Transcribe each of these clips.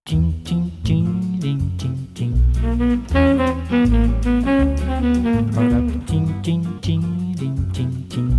Tim, tim, tim, tim, tim, tim. Ora, tim, tim, tim, tim, tim, tim.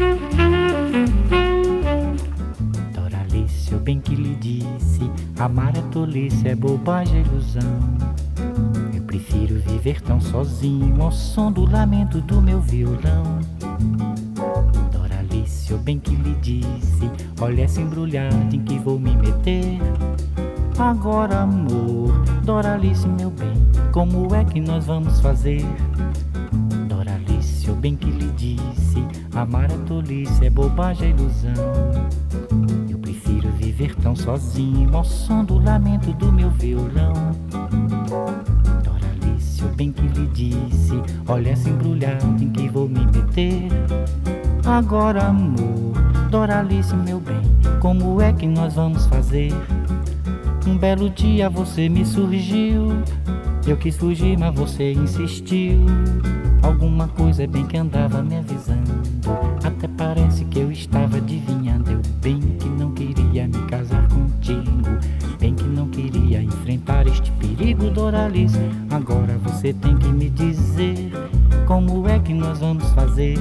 Doralice, eu bem que lhe disse, amar é tolice, é bobagem, é ilusão. Eu prefiro viver tão sozinho ao som do lamento do meu violão. Doralice, eu bem que lhe disse, olha essa embrulhada em que vou me meter. Agora, amor, Doralice, meu bem, como é que nós vamos fazer? Doralice, eu bem que lhe disse, amar é tolice, é bobagem, é ilusão. Eu prefiro viver tão sozinho ao som do lamento do meu violão. Doralice, eu bem que lhe disse, olha essa embrulhada em que vou me meter. Agora, amor, Doralice, meu bem, como é que nós vamos fazer? Um belo dia você me surgiu, eu quis fugir, mas você insistiu. Alguma coisa é bem que andava me avisando, até parece que eu estava adivinhando. Eu bem que não queria me casar contigo, bem que não queria enfrentar este perigo, Doralice. Agora você tem que me dizer, como é que nós vamos fazer?